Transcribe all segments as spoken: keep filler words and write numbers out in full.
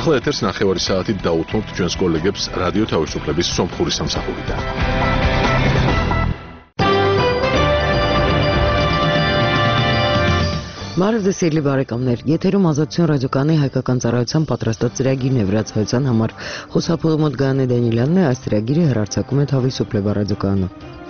ახლა ეთერს ნახევარი საათით დაუთმობთ ჩვენს კოლეგებს რადიო თავისუფლების სომხური სამსახურიდან. Մարզեսելի բարեկամներ, եթերում ազատություն ռադիոկայանի հայկական ծառայության պատրաստած ծրագիրն է վրացայության համար։ Խոսափողմոտ Գայանե Դանիելյանն է, այս ծրագիրը հեռարձակում է Თავისუფლება ռադիոկայանը։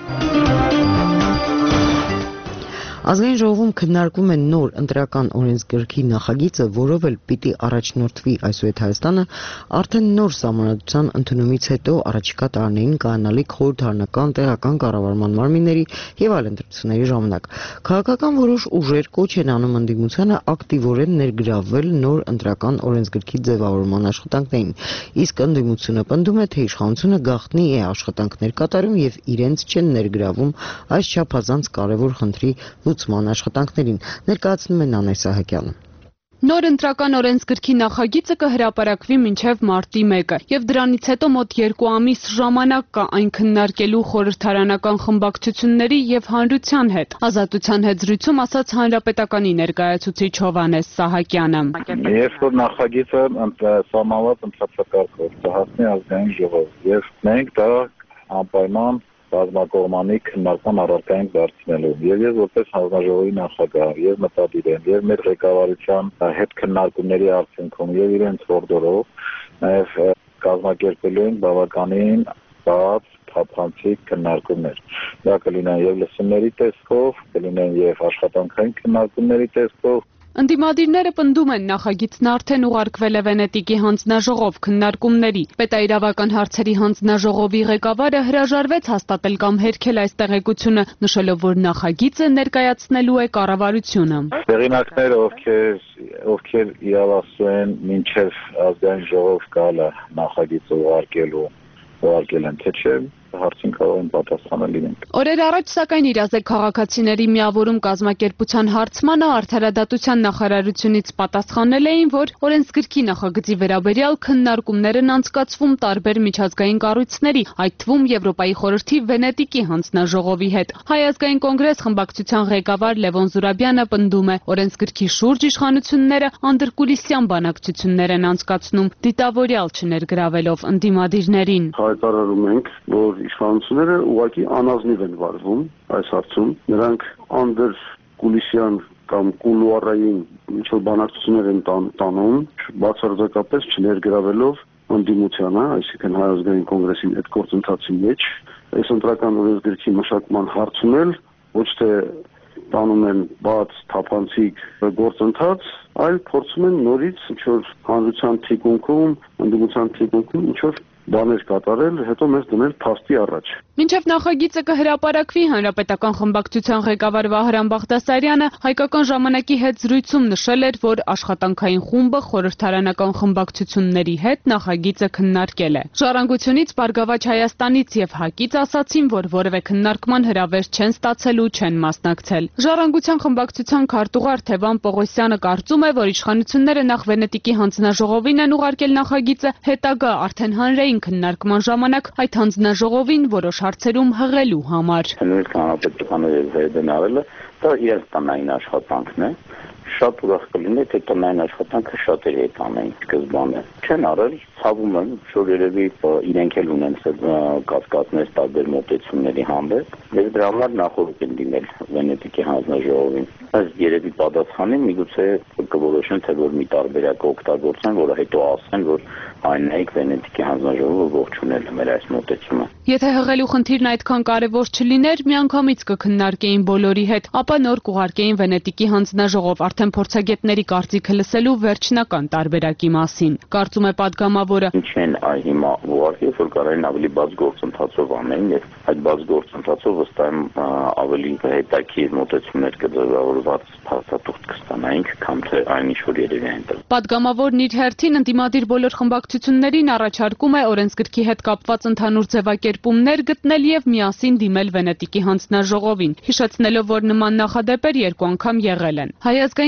Ազգային ժողովում քննարկվում է նոր ընտրական օրենսգրքի նախագիծը, որով էլ պիտի առաջնորդվի այսուհետ Հայաստանը արդեն նոր սահմանադրության ընդունումից հետո առաջիկա տարիներին կայանալիք խորհրդարանական, տեղական կառավարման մարմինների եւ այլ ընտրությունների ժամանակ։ Քաղաքական որոշ ուժեր կոչ են անում ընդդիմությանը ակտիվորեն ներգրավվել նոր ընտրական օրենսգրքի ձևավորման աշխատանքներին, իսկ ընդդիմությունը պնդում է, թե իշխանությունը գաղտնի է աշխատանքներ կատարում եւ իրենց չեն ներգրավում այս չափազանց կարեւոր խնդրի լուծման աշխատանքներին, ներկայացնում է Նանե Սահակյանը։ Նոր ընտրական օրենսգրքի նախագիծը կհրապարակվի մինչև մարտի մեկը, եւ դրանից հետո մոտ երկու ամիս ժամանակ կա այն քննարկելու խորհրդարանական խմբակցությունների եւ հանրության հետ։ Ազատության հետ զրույցում ասաց Հանրապետականի ներկայացուցիչ Հովհաննես Սահակյանը։ Երբ որ նախագիծը սահմանված ընտրակարգով կհասնի ազգային ժողով եւ մենք դա անպայման բազմակողմանի քննարկման առարկային դարձնելու եւ ես որպես հանձնաժողովի նախագահ եւ մտադիր եմ եւ մեր ղեկավարության հետ քննարկումների արդյունքում եւ իրենց որդորով նաեւ կազմակերպելու են բավականին բաց թափանցիկ քննարկումներ։ Դա կլինեն եւ լսումների տեսքով, կլինեն եւ աշխատանքային քննարկումների տեսքով։ Ընդդիմադիրները պնդում են նախագիծն արդեն ուղարկվել է Վենետիկի հանձնաժողով քննարկումների։ Պետաիրավական հարցերի հանձնաժողովի ղեկավարը հրաժարվեց հաստատել կամ հերքել այս տեղեկությունը, նշելով, որ նախագիծը ներկայացնելու է կառավարությունը։ Տեղինակները, ովքեր ովքեր իրավասու են մինչև ազգային ժողով գալը նախագիծը ուղարկելու, ուղարկել են թե չէ, հարցին կարող են պատասխանել իրենք։ Օրեր առաջ սակայն իրազեկ քաղաքացիների միավորում կազմակերպության հարցմանը արդարադատության նախարարությունից պատասխանել էին, որ օրենսգրքի նախագծի վերաբերյալ քննարկումներն անցկացվում տարբեր միջազգային կառույցների, այդ թվում Եվրոպայի խորհրդի Վենետիկի հանձնաժողովի հետ։ Հայ ազգային կոնգրես խմբակցության ղեկավար Լևոն Զուրաբյանը պնդում է, օրենսգրքի շուրջ իշխանությունները անդրկուլիսյան բանակցություններ են անցկացնում, դիտավորյալ չներգրավելով ընդդիմադիրներին։ Հայտարարում ենք, որ իշխանությունները ուղղակի անազնիվ են վարվում այս հարցում, նրանք անդր կուլիսյան կամ կուլուարային ինչ-որ բանակցություններ են տանում, բացարձակապես չներգրավելով ընդդիմությանը, այսինքն Հայ ազգային կոնգրեսի այդ գործընթացի մեջ, այս ընտրական օրենսգրքի մշակման հարցում էլ ոչ թե տանում են բաց թափանցիկ գործընթաց, այլ փորձում են նորից ինչ-որ հանրության թիկունքում, ընդդիմության թիկունքում ինչ-որ բաներ կատարել, հետո մեզ դնել փաստի առաջ։ Մինչև նախագիծը կհրապարակվի, Հանրապետական խմբակցության ղեկավար Վահրամ Բաղդասարյանը հայկական ժամանակի հետ զրույցում նշել էր, որ աշխատանքային խումբը խորհրդարանական խմբակցությունների հետ նախագիծը քննարկել է։ Ժառանգությունից, Բարգավաճ Հայաստանից եւ ՀԱԿ-ից ասացին, որ որևէ քննարկման հրավեր չեն ստացել ու չեն մասնակցել։ Ժառանգության խմբակցության քարտուղար Թևան Պողոսյանը կարծում է, որ իշխանությունները նախ Վենետիկի հանձնաժողովին են ուղարկել նախագիծը, հետագա արդեն հանրային քննարկման ժամանակ այդ հանձնաժողովին որոշ հարցերում հղելու համար։ Նույնիսկ հանրապետականը եւ ՎԴՆ-ը դա իրենց տնային աշխատանքն է։ Շատ ուրախ կլինի, թե տնային աշխատանքը շատերի հետ անեն սկզբանե։ Չեն արել, ցավում եմ, որ երևի իրենք էլ ունեն կասկածներ տարբեր մոտեցումների հանդեպ, եւ դրա համար նախորդ են դիմել Վենետիկի հանձնաժողովին։ Այս երևի պատասխանի միգուցե կորոշեն, թե որ մի տարբերակ օգտագործեն, որը հետո ասեն, որ այնայք Վենետիկի հանձնաժողովը ողջունել է մեր այս մոտեցումը։ Եթե հղելու խնդիրն այդքան կարևոր չլիներ, միանգամից կքննարկեին բոլորի հետ, ապա նոր կուղարկեին Վենետիկի հանձնաժողով արդեն փորձագետների կարծիքը լսելու վերջնական տարբերակի մասին։ Կարծում է падգամավորը։ Ինչ են հիմա ուղարկել, որ կարային ավելի բաց գործընթացով անեն եւ այդ բաց գործընթացով վստահ եմ ավելի հետաքրքիր մոտեցումներ կձևավորված փաստաթուղթ կստանայինք, քան թե այն ինչ որ երևի այնտեղ։ Падգամավորն իր հերթին ընդդիմադիր բոլոր խմբակցություններին առաջարկում է օրենսգրքի հետ կապված ընդհանուր ձևակերպումներ գտնել եւ միասին դիմել Վենետիկի հանձնաժողովին, հիշեցնելով, որ նման նախադեպեր երկու անգամ եղել են։ Հայ ազգային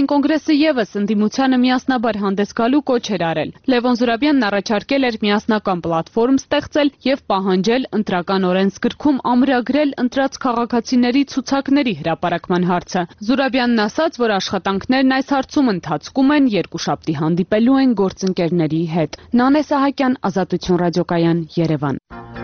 Ազգային կոնգրեսը ևս ընդդիմությանը միասնաբար հանդես գալու կոչ էր արել։ Լևոն Զուրաբյանն առաջարկել էր միասնական պլատֆորմ ստեղծել եւ պահանջել ընտրական օրենսգրքում ամրագրել ընտրած քաղաքացիների ցուցակների հրապարակման հարցը։ Զուրաբյանն ասաց, որ աշխատանքներն այս հարցում ընթացքում են, երկուշաբթի հանդիպելու են գործընկերների հետ։ Նանե Սահակյան, Ազատություն ռադիոկայան, Երևան։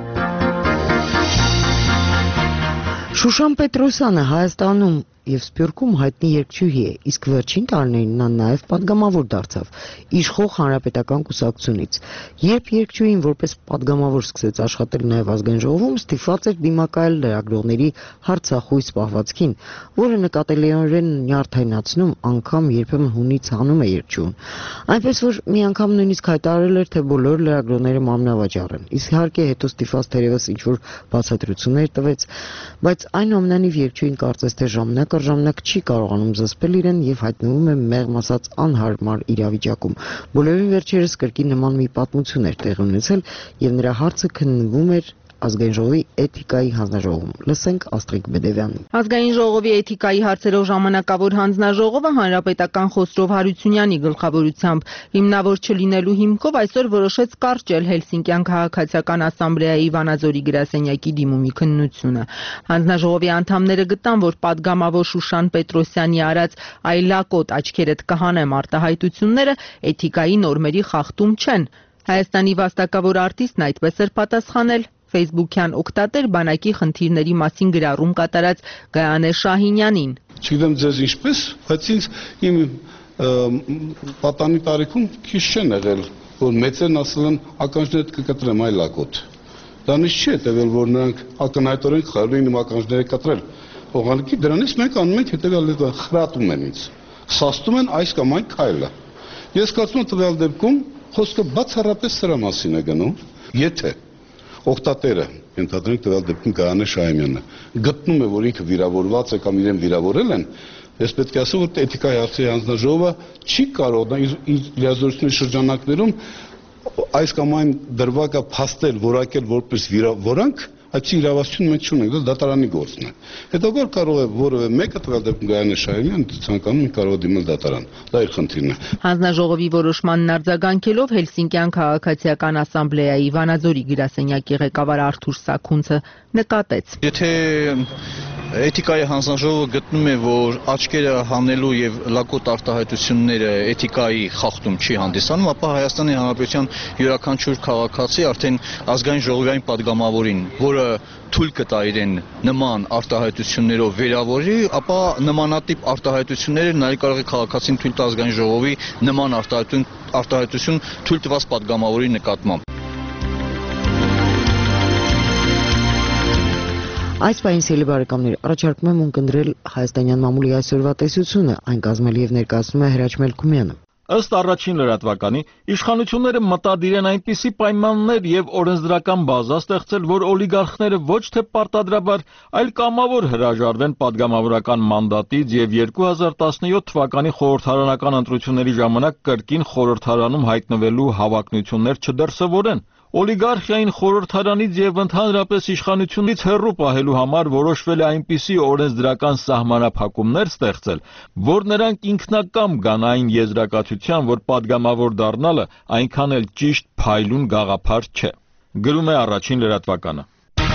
Շուշան Պետրոսյանը Հայաստանում եւ Սփյուռքում հայտնի երգչուհի է, իսկ վերջին տարիներին նա նաեւ պատգամավոր դարձավ իշխող հանրապետական կուսակցությունից։ Երբ երգչուհին որպես պատգամավոր սկսեց աշխատել նաեւ ազգային ժողովում, ստիպված էր դիմակայել լրագրողների հարցախույս պահվածքին, որը նկատելիորեն նյարդայնացնում, անգամ երբեմն հունից հանում է երգչուհուն։ Այնպես որ մի անգամ նույնիսկ հայտարարել էր, թե բոլոր լրագրողները մարմնավաճառ են։ Իսկ իհարկե հետո ստիպված թերևս ինչ-որ բացատրություններ տվեց, բայց այնուամենայնիվ երգչուհին կարծես թե ժամանակ ժամանակ չի կարողանում զսպել իրեն եւ հայտնվում է մեղմ ասած անհարմար իրավիճակում։ Բոլորին վերջերս կրկին նման մի պատմություն էր տեղի ունեցել եւ նրա հարցը քննվում էր Ազգային ժողովի էթիկայի հանձնաժողովում։ Լսենք Աստրիկ Բեդևյանին։ Ազգային ժողովի էթիկայի հարցերով ժամանակավոր հանձնաժողովը հանրապետական Խոսրով Հարությունյանի գլխավորությամբ հիմնավոր չլինելու հիմքով այսօր որոշեց կարճել Հելսինկյան քաղաքացիական ասամբլեայի Վանաձորի գրասենյակի դիմումի քննությունը։ Հանձնաժողովի անդամները գտան, որ պատգամավոր Շուշան Պետրոսյանի արած այլակոտ աչքերդ կհանեմ արտահայտությունները էթիկայի նորմերի խախտում չեն։ Հայաստանի վաստակավոր արտիստն այդպես էր պատասխանել Facebook-յան օգտատեր բանակի խնդիրների մասին գրառում կատարած Գայանե Շահինյանին։ Չգիտեմ ձեզ ինչպես, բայց ինձ իմ պատանի տարիքում քիչ չեն եղել, որ մեծերն ասել են ականջներդ կկտրեմ այլակոտ։ Դա նիշ չի հետևել, որ նրանք ակնհայտորեն խաղում են իմ ականջները կտրել։ Ուղղակի դրանից մենք անում ենք հետևյալ խրատում են ինձ, սաստում են այս կամ այն քայլը։ Ես կարծում եմ տվյալ դեպքում խոսքը բացառապես սրա մասին է գնում, եթե օգտատերը, ենթադրենք տվյալ դեպքում Գայանե Շահինյանը, գտնում է, որ ինքը վիրավորված է կամ իրեն վիրավորել են, ես պետք է ասեմ, որ էթիկայի հարցերի հանձնաժողովը չի կարող իր լիազորությունների շրջանակներում այս կամ այն դրվագը փաստել, որակել որպես վիրանք, այդի իրավասություն մենք չունենք, դա դատարանի գործն է։ Հետո որ կարող է որևէ մեկը տվյալ դեպքում Գայանե Շահինյանը ցանկանում է կարող դիմել դատարան։ Դա իր խնդիրն է։ Հանձնաժողովի որոշմանն արձագանքելով Հելսինկյան քաղաքացիական ասամբլեայի Վանաձորի գրասենյակի ղեկավար Արթուր Սաքունցը նկատեց. Եթե էթիկայի հանձնաժողովը գտնում է, որ աչքերը հանելու եւ լակոտ արտահայտությունները էթիկայի խախտում չի հանդիսանում, ապա Հայաստանի Հանրապետության յուրաքանչյուր քաղաքացի արդեն ազգային ժողովային падգամավորին, որը թույլ կտա իրեն նման արտահայտություններով վերավորի, ապա նմանատիպ արտահայտությունները նաև կարող է քաղաքացին թույլ տա ազգային ժողովի նման արտահայտություն արտահայտություն թույլ տված падգամավորի նկատմամբ։ Այս պահին սիրելի բարեկամներ, առաջարկում եմ ունկնդրել հայաստանյան մամուլի այսօրվա տեսությունը, այն կազմել եւ ներկայացնում է Հրաչ Մելքումյանը։ Ըստ առաջին լրատվականի, իշխանությունները մտադիր են այնպիսի պայմաններ եւ օրենսդրական բազա ստեղծել, որ օլիգարխները ոչ թե պարտադրաբար, այլ կամավոր հրաժարվեն падգամավորական մանդատից եւ երկու հազար տասնյոթ թվականի խորհրդարանական ընտրությունների ժամանակ կրկին խորհրդարանում հայտնվելու հավակնություններ չդրսևորեն։ Օլիգարխիային խորհրդարանից եւ ընդհանրապես իշխանությունից հեռու պահելու համար որոշվել է այնպիսի օրենսդրական սահմանափակումներ ստեղծել, որ նրանք ինքնակամ գան այն եզրակացության, որ падգամավոր դառնալը այնքան էլ ճիշտ փայլուն գաղափար չէ։ Գրում է առաջին լրատվականը։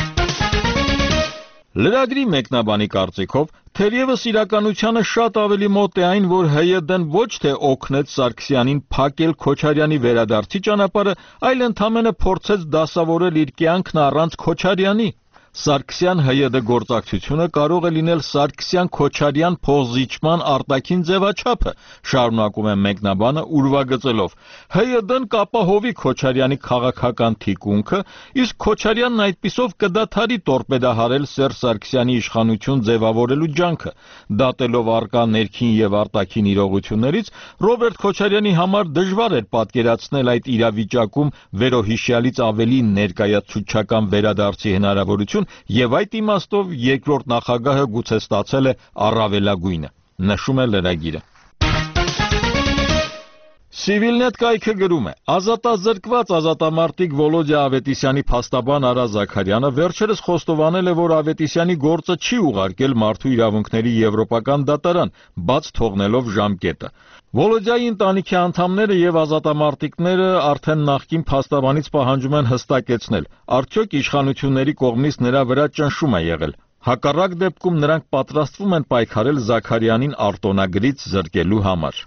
Լրագրի մեկնաբանի կարծիքով, թերևս իրականությանը շատ ավելի մոտ է այն, որ ՀՅԴ-ն ոչ թե օգնեց Սարգսյանին փակել Քոչարյանի վերադարձի ճանապարհը, այլ ընդամենը փորձեց դասավորել իր կյանքն առանց Քոչարյանի։ Սարգսյան ՀՅԴ գործակցությունը կարող է լինել Սարգսյան-Քոչարյան փոխզիջման արտաքին ձևաչափը, շարունակում է մեկնաբանը ուրվագծելով։ ՀՅԴ-ն կապահովի Քոչարյանի քաղաքական թիկունքը, իսկ Քոչարյանն այդպիսով կդադարի տորպեդահարել Սերժ Սարգսյանի իշխանություն ձևավորելու ջանքը։ Դատելով արկա ներքին եւ արտաքին իրողություններից, Ռոբերտ Քոչարյանի համար դժվար էր պատկերացնել այդ իրավիճակում վերոհիշյալից ավելի ներկայացուցչական վերադարձի հնարավորություն եւ այդ իմաստով երկրորդ նախագահը գուցե ստացել է առավելագույնը, նշում է լրագիրը։ Civilnet կայքը գրում է. Ազատազրկված ազատամարտիկ Վոլոդյա Ավետիսյանի փաստաբան Արա Զաքարյանը վերջերս խոստովանել է, որ Ավետիսյանի գործը չի ուղարկել մարդու իրավունքների եվրոպական դատարան, բաց թողնելով ժամկետը։ Վոլոդյայի ընտանիքի անդամները եւ ազատամարտիկները արդեն նախկին փաստաբանից պահանջում են հստակեցնել, արդյոք իշխանությունների կողմից նրա վրա ճնշում է եղել։ Հակառակ դեպքում նրանք պատրաստվում են պայքարել Զաքարյանին արտոնագրից զրկելու համար։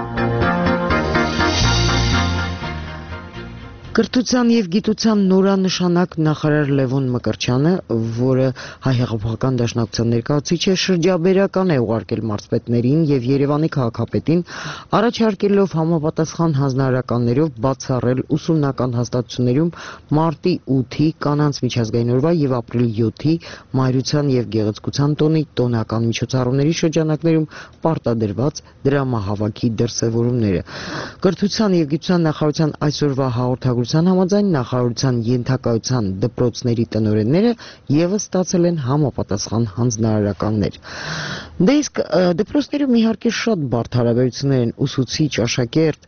Կրթության եւ գիտության նորանշանակ նախարար Լևոն Մկրտչյանը, որը հայ հեղափոխական դաշնակցության ներկայացուցիչ է, շրջաբերական է ուղարկել մարզպետներին եւ Երևանի քաղաքապետին, առաջարկելով համապատասխան հանձնարարականներով բացառել ուսումնական հաստատություններում մարտի ութի, կանանց միջազգային օրվա եւ ապրիլի յոթի մայրության եւ գեղեցկության տոնի տոնական միջոցառումների շրջանակներում պարտադրված դրամահավաքի դրսևորումները։ Կրթության եւ գիտության նախարարության այսօրվա հաղորդագրության համաձայն նախարարության ենթակայության դպրոցների տնօրենները եւս ստացել են համապատասխան հանձնարարականներ։ Դե իսկ դպրոցներում իհարկե շատ բարդ հարաբերություններ են ուսուցիչ, աշակերտ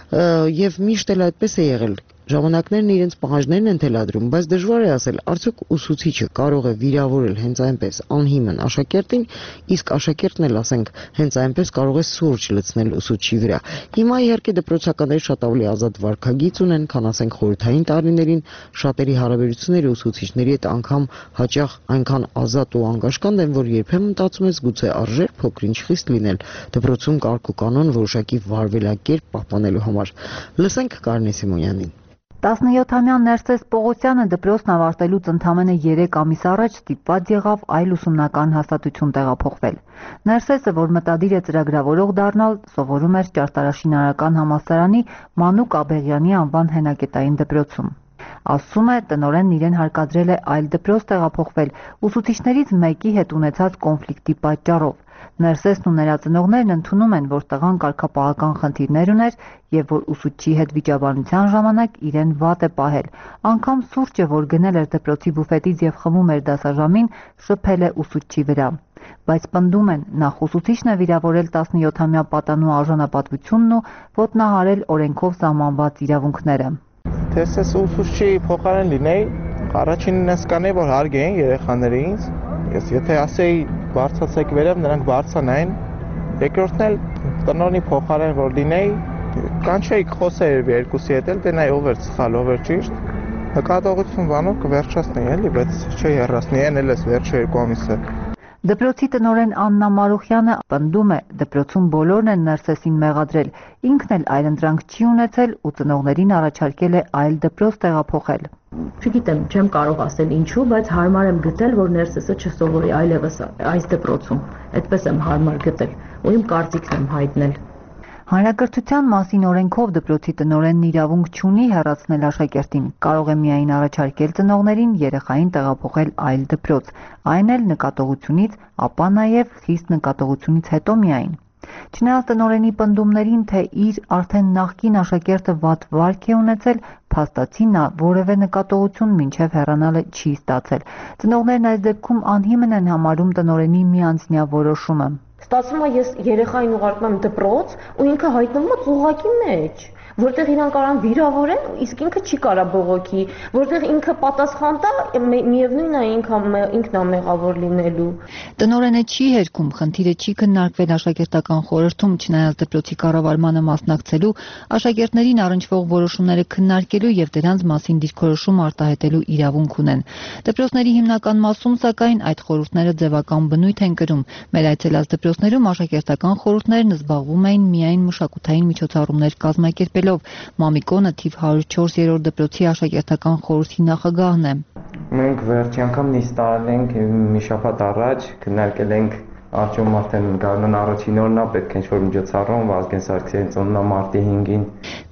եւ միշտ էլ այդպես է եղել։ Ժամանակներն իրենց պահանջներն են թելադրում, բայց դժվար է ասել, արդյոք ուսուցիչը կարող է վիրավորել հենց այնպես անհիմն աշակերտին, իսկ աշակերտն էլ, ասենք, հենց այնպես կարող է սուրճ լցնել ուսուցչի վրա։ Հիմա իհարկե դպրոցականները շատ ավելի ազատ վարքագիծ ունեն, քան ասենք խորհրդային տարիներին, շատերի հարաբերությունները ուսուցիչների հետ անգամ հաճախ այնքան ազատ ու անկաշկանդ են, որ երբեմն մտածում ես գուցե արժեր փոքր-ինչ խիստ լինել դպրոցում կարգ ու կանոն որոշակի վարվելակերպ պահպանելու համար։ Լսենք Կարինե Սիմոնյանին։ տասնյոթամյա Ներսես Պողոսյանը դպրոցն ավարտելուց ընդամենը երեք ամիս առաջ ստիպված եղավ այլ ուսումնական հաստատություն տեղափոխվել։ Ներսեսը, որ մտադիր է ծրագրավորող դառնալ, սովորում էր Ճարտարաշինարարական համալսարանի Մանուկ Աբեղյանի անվան հենակետային դպրոցում։ Ասում է, տնօրենն իրեն հարկադրել է այլ դպրոց տեղափոխվել ուսուցիչներից մեկի հետ ունեցած կոնֆլիկտի պատճառով։ Ներսեսն ու նրա ծնողներն ընդունում են, որ տղան կարգապահական խնդիրներ ուներ եւ որ ուսուցչի հետ վիճաբանության ժամանակ իրեն վատ է պահել։ Անգամ սուրճը, որ գնել էր դպրոցի բուֆետից եւ խմում էր դասաժամին, շփել է ուսուցչի վրա։ Բայց պնդում են, նախ ուսուցիչն է վիրավորել տասնյոթամյա պատանու արժանապատվությունն ու ոտնահարել օրենքով սահմանված իրավունքները։ Թերսես ուսուցչի փոխարեն լինեի, առաջինն ես կանեի, որ հարգեին երեխաներին, ես եթե ասեի բարձացեք վերև, նրանք բարձանային, երկրորդն էլ տնօրենի փոխարեն որ լինեի, կանչեի խոսեի երկուսի հետ էլ, դե նայ ով էր սխալ, ով էր ճիշտ, նկատողություն բանով կվերջացնեի էլի, բայց չի հեռացնի, են էլ ես վերջ երկու ամիսը։ Դպրոցի տնօրեն Աննա Մարուխյանը պնդում է, դպրոցում բոլորն են Ներսեսին մեղադրել, ինքն էլ այլընտրանք չի ունեցել ու ծնողներին առաջարկել է այլ դպրոց տեղափոխել։ Չգիտեմ, չեմ կարող ասել ինչու, բայց հարմար եմ գտել, որ Ներսեսը չսովորի այլևս այս դպրոցում։ Այդպես եմ հարմար գտել ու իմ կարծիքն եմ հայտնել։ Հանրակրթության մասին օրենքով դպրոցի տնօրենն իրավունք չունի հեռացնել աշակերտին, կարող է միայն առաջարկել ծնողներին երեխային տեղափոխել այլ դպրոց, այն էլ նկատողությունից, ապա նաև խիստ նկատողությունից հետո միայն։ Չնայած տնօրենի պնդումներին, թե իր արդեն նախկին աշակերտը վատ վարք է ունեցել, փաստացի նա որևէ նկատողություն մինչև հեռանալը չի ստացել։ Ծնողներն այս դեպքում անհիմն են համարում տնօրենի միանձնյա որոշումը։ Ստացվում է ես երեխային ուղարկում եմ դպրոց ու ինքը հայտնվում է ծուղակի մեջ, որտեղ իրան կարան վիրավորեն, իսկ ինքը չի կարա բողոքի, որտեղ ինքը պատասխան տա, միևնույնն է ինքն է մեղավոր լինելու։ Տնօրենը չի հերքում, խնդիրը չի քննարկվել աշակերտական խորհրդում, չնայած դպրոցի կառավարմանը մասնակցելու, աշակերտներին առնչվող որոշումները քննարկելու եւ դրանց մասին դիրքորոշում արտահայտելու իրավունք ունեն։ Դպրոցների հիմնական մասում, սակայն, այդ խորհուրդները ձևական բնույթ են կրում։ Մեր այցելած դպրոցներում աշակերտական խորհուրդներն զբաղվում էին միայն մշակութային միջոցառումներ կազմակերպել։ Մամիկոնը թիվ հարյուր ու չորս դպրոցի աշակերտական խորհրդի նախագահն է։ Մենք վերջի անգամ նիստ արել ենք մի շաբաթ առաջ, քննարկել ենք Արտյոմ արդեն գարնան առաջին օրն է, պետք է ինչ-որ միջոցառում, Վազգեն Սարգսյանի ծննդն է մարտի հինգին։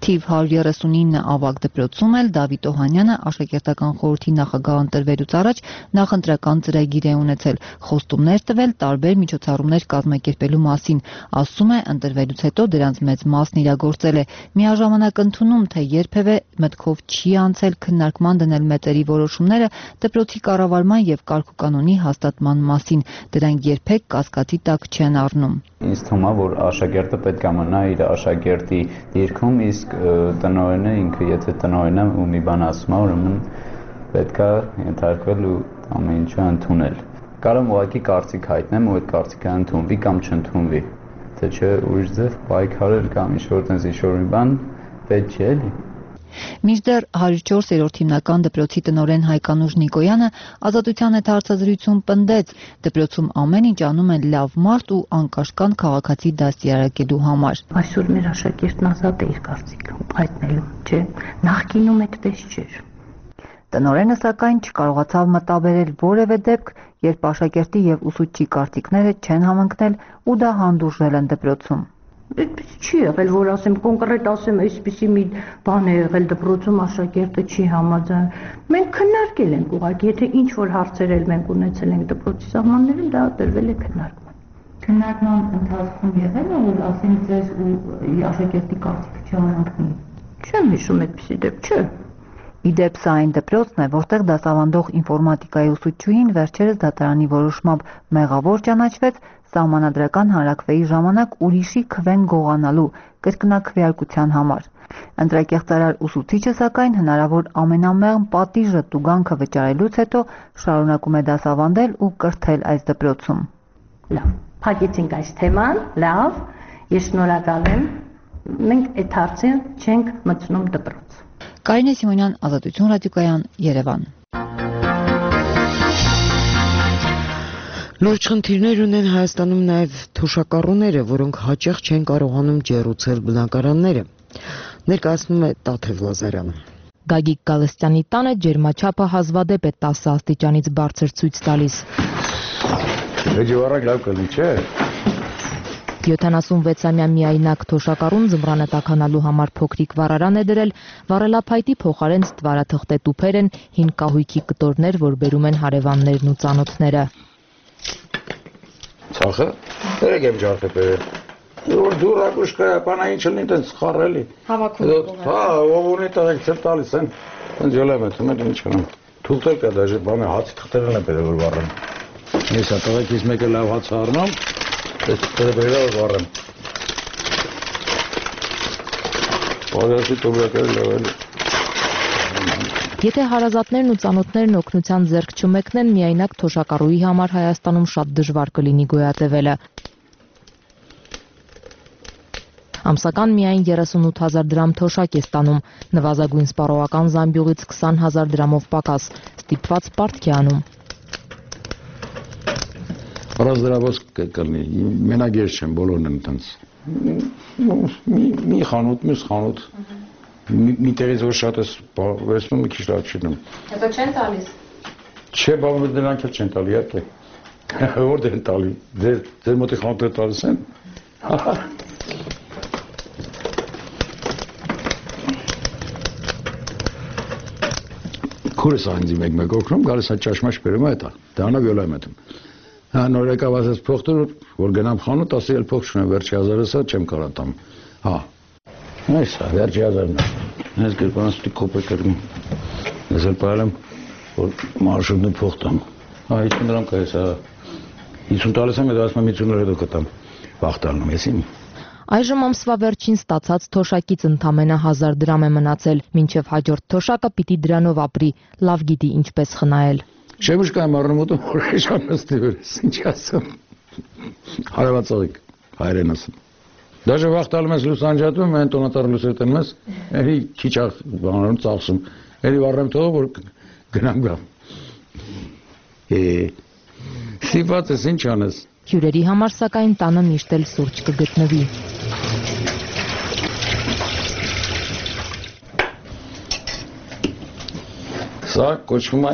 Թիվ հարյուր երեսունինը ավագ դպրոցում էլ Դավիթ Օհանյանը աշակերտական խորհրդի նախագահ ընտրվելուց առաջ նախընտրական ծրագիր է ունեցել, խոստումներ տվել տարբեր միջոցառումներ կազմակերպելու մասին, ասում է ընտրվելուց հետո դրանց մեծ մասն իրագործել է, միաժամանակ ընդունում, թե երբևէ մտքով չի անցել քննարկման դնել մեծերի որոշումները դպրոցի կառավարման եւ կարգուկանոնի հաստատման մասին, դրանք երբեք կասկածի տակ չեն առնում։ Ինձ թվում է, որ աշակերտը պետք է մնա իր աշակերտի դիրքում, իսկ տնօրենը ինքը եթե տնօրենը ու մի բան ասում է, ուրեմն պետք է ենթարկվել ու ամեն ինչը ընդունել։ Կարող եմ ուղղակի կարծիք հայտնեմ ու այդ կարծիքը ընդունվի կամ չընդունվի, թե չէ ուրիշ ձև պայքարել կամ ինչ-որ տենց ինչ-որ մի բան պետք չէ էլի։ Մինչդեռ հարյուր չորսերորդ հիմնական դպրոցի տնօրեն Հայկանուշ Նիկոյանը ազատության հետ հարցազրույցում պնդեց, դպրոցում ամեն ինչ անում են լավ մարդ ու անկաշկան քաղաքացի դաստիարակելու համար։ Այսօր մեր աշակերտն ազատ է իր կարծիքը հայտնելու, չէ՞, նախկինում այդպես չէր։ Տնօրենը սակայն չկարողացավ մտաբերել որևէ դեպք, երբ աշակերտի եւ ուսուցչի կարծիքները չեն համընկնել ու դա հանդուրժել են դպրոցում։ Այդպես չի եղել, որ ասեմ կոնկրետ ասեմ, այսպեսի մի բան է եղել դպրոցում աշակերտը չի համաձայնել։ Մենք քննարկել ենք ուղղակի, եթե ինչ որ հարցեր էլ մենք ունեցել ենք դպրոցի սահմաններում, դա տրվել է քննարկման։ Քննարկման ընթացքում եղել է, որ ասեմ ձեզ ու աշակերտի կարծիքը չհամընկնի։ Չեմ հիշում այդպեսի դեպք, չէ։ Իդեպ սա այն դպրոցն է, որտեղ դասավանդող ինֆորմատիկայի ուսուցչուհին վերջերս դատարանի որոշմամբ մեղավոր ճանաչվեց սահմանադրական հանրաքվեի ժամանակ ուրիշի քվեն գողանալու կրկնակվեարկության համար։ Ընտրակեղծարար ուսուցիչը սակայն հնարավոր ամենամեղմ պատիժը տուգանքը վճարելուց հետո շարունակում է դասավանդել ու կրթել այս դպրոցում։ Լավ, փակեցինք այս թեման, լավ, ես շնորհակալ եմ։ Մենք այդ հարցին չենք մտցնում դպրոց։ Կարինե Սիմոնյան, Ազատություն ռադիոկայան, Երևան։ Լուրջ խնդիրներ ունեն Հայաստանում նաև թոշակառուները, որոնք հաճախ չեն կարողանում ջեռուցել բնակարանները, ներկայացնում է Տաթև Լազարյանը։ Գագիկ Գալստյանի տանը ջերմաչափը հազվադեպ է տասը աստիճանից բարձր ցույց տալիս։ Վեճվարակ լավ կլինի, չէ՞։ յոթանասունվեցամյա միայնակ թոշակառուն ձմռանը տաքանալու համար փոքրիկ վառարան է դրել, վառելափայտի փոխարեն ստվարաթղթե տուփեր են, հին կահույքի կտորներ, որ բերում են հարևաններն ու ծանոթները։ Ցախը, երեք եմ ջարդը բերել։ Որ դուրակուշ կա, բանա ինչ լինի տենց խառելի։ Հավաքում։ Հա, ով ունի տղեկ չել տալիս են, տենց յոլեմ է, թում են ինչ կնամ։ Թուղթեր կա դաժե, բանը հացի թղթերն են բերել, որ վառեն։ Ես հա տղեկից մեկը լավ հաց առնում, ես տղե բերել վառեմ։ Պարյասի տոբրակերը լավ էլի։ Եթե հարազատներն ու ծանոթներն օգնության ձեռք չմեկնեն, միայնակ թոշակառուի համար Հայաստանում շատ դժվար կլինի գոյատևելը։ Ամսական միայն երեսունութ հազար դրամ թոշակ է ստանում, նվազագույն սպառողական զամբյուղից քսան հազար դրամով պակաս, ստիպված պարտք է անում։ Առանց դրավոց կլինի, մենակ ես չեմ, բոլորն են տենց։ Մի խանութ, մյուս խանութ, մի տեղից որ շատ ես վերցնում, մի քիչ լավ չինում։ Հետո չեն տալիս։ Չէ, բավը դրանք էլ չեն տալի, իհարկե։ Որտե են տալի, ձեր մոտի խանութները տալիս են։ Քուրս այնձի մեկ-մեկ օգնում, գալիս է ճաշմաշ բերում է հետա, դրանով յոլա եմ հետում։ Հա նոր եկավ ասես փող տուր, որ գնամ խանութ, ասի էլ փող չունեմ, վերջի հազարս չեմ կարող տամ։ Հա։ Այս է, վերջի հազարն է։ Ես գրպանս պիտի կոպեկ կրգում։ Ես էլ պայել եմ, որ մարշրուտն փող տամ։ Հա, հիսուն դրամ կա ես, հիսուն տալիս եմ, հետո ասում եմ հիսուն հետո կտամ։ Վաղ տալնում ես իմ։ Այժմ ամսվա վերջին ստացած թոշակից ընդամենը հազար դրամ է մնացել, մինչև հաջորդ թոշակը պիտի դրանով ապրի, լավ գիտի ինչպես խնայել։ Շեբուշկա եմ առնում ուտում, որ հեշանստի վերես, ինչ ասում։ Հարևացողիկ, հայրեն ասում։ Դաժե վաղ տալում ես լուս անջատում, են տոնատար լուսեր տնում ես, էլի քիչ բանարում ծախսում, էլի վառեմ թողը, որ գնամ գամ։ Ստիպված ես, ինչ անես։ Հյուրերի համար սակայն տանը միշտ էլ սուրճ կգտնվի։ Սա կոչվում է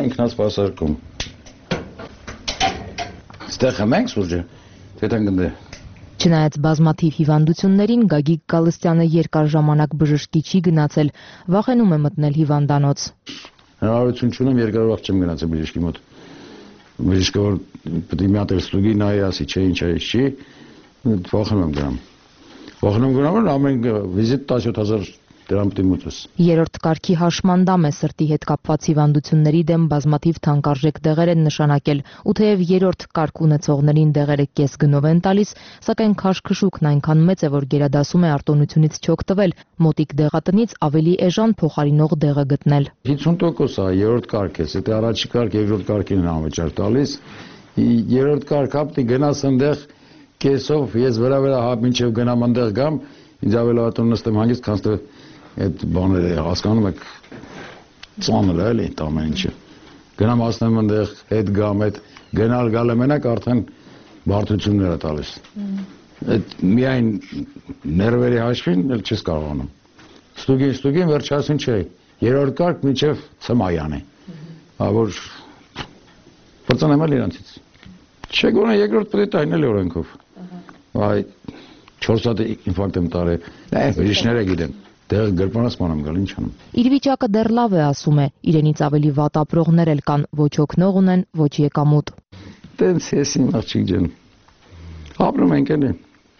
ինքնասպասարկում։ Ստեղ խմենք սուրճը, թե տեն գնդե։ Չնայած բազմաթիվ հիվանդություններին Գագիկ Գալստյանը երկար ժամանակ բժշկի չի գնացել, վախենում է մտնել հիվանդանոց։ Հնարավորություն չունեմ, երկար վաղ չեմ գնացել բժշկի մոտ։ Բժիշկը որ պետք է մի հատ ստուգի նայի, ասի, չէ, ինչ է, չի, վախենում եմ գնամ։ Վախենում գնամ, ամեն վիզիտ տասնյոթ հազար դրամ պետք է մուծես։ Երրորդ կարգի հաշմանդամ է սրտի հետ կապված հիվանդությունների դեմ բազմաթիվ թանկարժեք դեղեր են նշանակել, ու թեև երրորդ կարգ ունեցողներին դեղերը կես գնով են տալիս, սակայն քաշքշուկն այնքան մեծ է, որ գերադասում է արտոնությունից չօգտվել, մոտիկ դեղատնից ավելի էժան փոխարինող դեղը գտնել։ հինգ տոկոս է երրորդ կարգ է, եթե առաջի կարգ, երկրորդ կարգին են անվճար տալիս, երրորդ կարգ ապտի գնաս այնտեղ կեսով, ես վրա-վրա հա մինչև գնամ այնտեղ գամ, ինձ ավելի ատոն նստեմ հանգիստ, քան թե այդ բաները հասկանում եք ծանր է էլի ամեն ինչը։ Գնամ ասնեմ այնտեղ հետ գամ, այդ գնալ գալը մենակ արդեն բարդություններ է տալիս։ Այդ միայն ներվերի հաշվին էլ չես կարողանում։ Ստուգին, ստուգին վերջացին չէ։ Երրորդ կարգ մինչև Սմայան է։ Հա որ բրծանեմ էլ իրանցից։ Չէ գոնե երկրորդ պետք է տային էլ օրենքով։ Այ չորս հատ ինֆարկտ եմ տարել։ Նայ բժիշկները գիտեն։ Դեղ գրպանացման եմ գալ, ինչ անեմ։ Իր վիճակը դեռ լավ է, ասում է, իրենից ավելի վատ ապրողներ էլ կան, ոչ օգնող ունեն, ոչ եկամուտ։ Տենց ես իմ աղջիկ ջան։ Ապրում ենք էլի։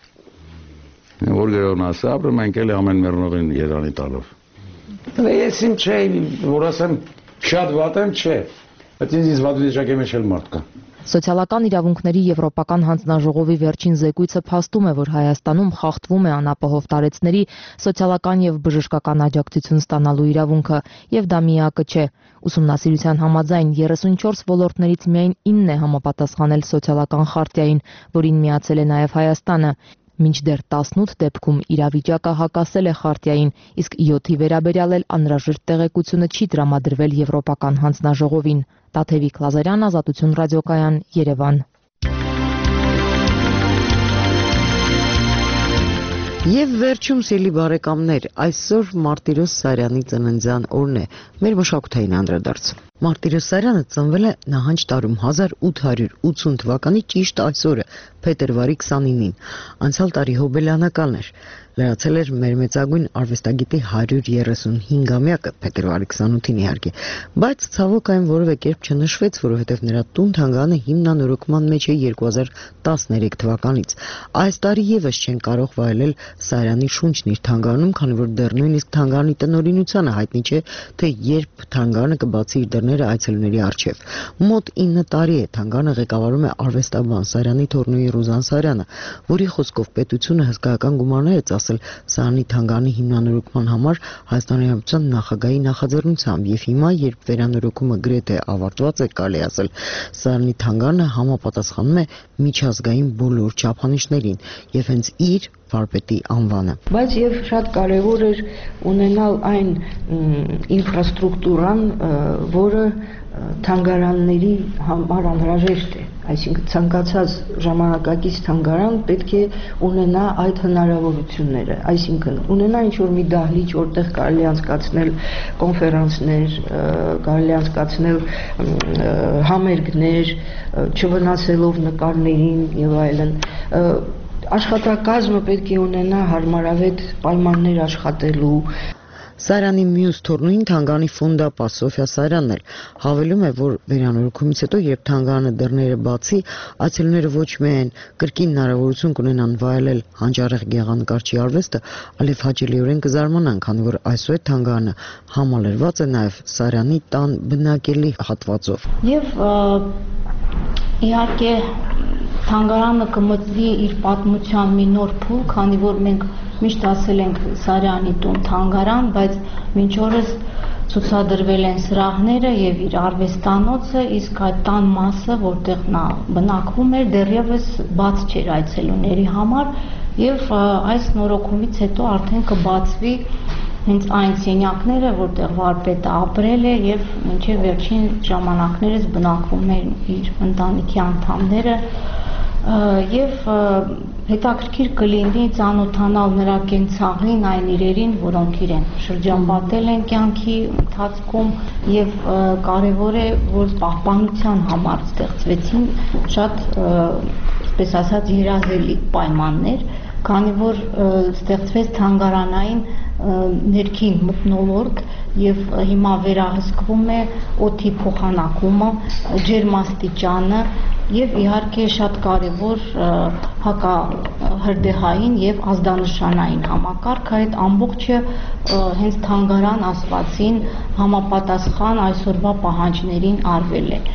Որ գրողն ասա, ապրում ենք էլի ամեն մեռնողին երանի տալով։ Ես իմ չէ, որ ասեմ, շատ վատ եմ, չէ։ Բայց ինձ վատ վիճակի մեջ էլ մարդ կա։ Սոցիալական իրավունքների Եվրոպական հանձնաժողովի վերջին զեկույցը փաստում է, որ Հայաստանում խախտվում է անապահով տարեցների սոցիալական եւ բժշկական աջակցություն ստանալու իրավունքը, եւ դա միակը չէ։ Ուսումնասիրության համաձայն երեսունչորս ոլորտներից միայն ինն է համապատասխանել սոցիալական խարտիային, որին միացել է նաեւ Հայաստանը։ Մինչդեռ տասնութ դեպքում իրավիճակը հակասել է խարտիային, իսկ յոթի վերաբերյալ էլ անհրաժեշտ տեղեկությունը չի տրամադրվել Եվրոպական հանձնաժողովին։ Տաթևիկ Լազարյան, Ազատություն ռադիոկայան, Երևան։ Եվ վերջում սիրելի բարեկամներ, այսօր Մարտիրոս Սարյանի ծննդյան օրն է, մեր մշակութային անդրադարձ։ Մարտիրոս Սարյանը ծնվել է նահանջ տարում հազար ութ հարյուր ութսուն թվականի ճիշտ այսօրը, փետրվարի քսանինին, անցյալ տարի հոբելյանական էր, լրացել էր մեր մեծագույն արվեստագետի հարյուր երեսունհինգամյակը, փետրվարի քսանութին իհարկե, բայց ցավոք այն որևէ կերպ չնշվեց, որովհետև նրա տուն-թանգարանը հիմնանորոգման մեջ է երկու հազար տասներեք թվականից։ Այս տարի եւս չեն կարող վայելել Սարյանի շունչն իր թանգարանում, քանի որ դեռ նույնիսկ թանգարանի տնօրինությանը հայտնի չէ, թե երբ թանգարանը կբացի իր դռները այցելուների առջև։ Մոտ ինը տարի է թանգարանը ղեկավարում է արվեստաբան Սարյանի թոռնուի Ռուզան Սարյանը, որի խոսքով պետությունը հսկայական գումարներ է ծախսել Սարյանի թանգարանի հիմնանորոգման համար Հայաստանի Հանրապետության նախագահի նախաձեռնությամբ, եւ հիմա, երբ վերանորոգումը գրեթե ավարտված է, կարելի ասել, Սարյանի թանգարանը համապատասխանում է միջազգային բոլոր չափանիշներին եւ հենց իր վարպետի անվանը։ Բայց եւ շատ կարեւոր էր ունենալ այն ինֆրաստրուկտուրան, որը թանգարանների համար անհրաժեշտ է, այսինքն ցանկացած ժամանակակից թանգարան պետք է ունենա այդ հնարավորությունները, այսինքն ունենա ինչ-որ մի դահլիճ, որտեղ կարելի անցկացնել կոնֆերանսներ, կարելի անցկացնել համերգներ, չվնասելով նկարներին եւ այլն։ Աշխատակազմը պետք է ունենա հարմարավետ պայմաններ աշխատելու։ Սարյանի մյուս թոռնուին թանգարանի ֆոնդապահ Սոֆիա Սարյանն էլ հավելում է, որ վերանորոգումից հետո, երբ թանգարանը դռները բացի, այցելուները ոչ միայն կրկին հնարավորություն կունենան վայելել հանճարեղ գեղանկարչի արվեստը, այլև հաճելիորեն կզարմանան, քանի որ այսօր թանգարանը համալրված է նաև Սարյանի տան բնակելի հատվածով։ Եվ իհարկե թանգարանը կմտնի իր պատմության մի նոր փուլ, քանի որ մենք միշտ ասել ենք Սարյանի տուն թանգարան, բայց մինչ օրս ցուցադրվել են սրահները եւ իր արվեստանոցը, իսկ այդ տան մասը, որտեղ նա բնակվում էր, դեռևս բաց չէր այցելուների համար եւ այս նորոգումից հետո արդեն կբացվի հենց այն սենյակները, որտեղ վարպետը ապրել է եւ մինչեւ վերջին ժամանակներս բնակվում են իր ընտանիքի անդամները եւ հետաքրքիր կլինի ծանոթանալ նրա կենցաղին, այն իրերին, որոնք իրեն շրջապատել են կյանքի ընթացքում եւ կարեւոր է, որ պահպանության համար ստեղծվեցին շատ, այսպես ասած, երազելի պայմաններ, քանի որ ստեղծվեց թանգարանային ներքին մթնոլորտ եւ հիմա վերահսկվում է օդի փոխանակումը, ջերմաստիճանը եւ իհարկե շատ կարեւոր հակահրդեհային եւ ազդանշանային համակարգը, այդ ամբողջը հենց թանգարան ասվածին համապատասխան այսօրվա պահանջներին արվել է։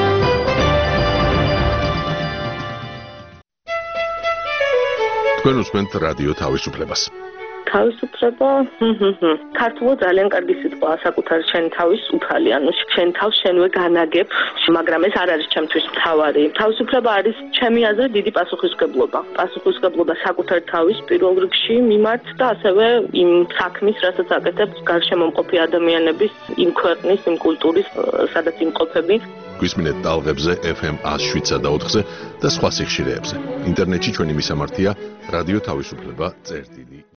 Თქვენ უსმენთ რადიო თავისუფლებას. თავისუფლება, ქართულო ძალიან კარგი სიტყვაა საკუთარ შენ თავის უფალი, ანუ შენ თავს შენვე განაგებ, მაგრამ ეს არ არის ჩემთვის მთავარი. თავისუფლება არის ჩემი აზრით დიდი პასუხისმგებლობა. პასუხისმგებლობა საკუთარ თავის პირველ რიგში მიმართ და ასევე იმ საქმის, რასაც აკეთებ გარშემომყოფი ადამიანების, იმ ქვეყნის, იმ კულტურის, სადაც იმყოფები. გვისმინეთ ტალღებზე ეფ ემ one oh seven და ოთხზე და სხვა სიხშირეებზე. ინტერნეტში ჩვენი მისამართია რადიო თავისუფლება წერტილი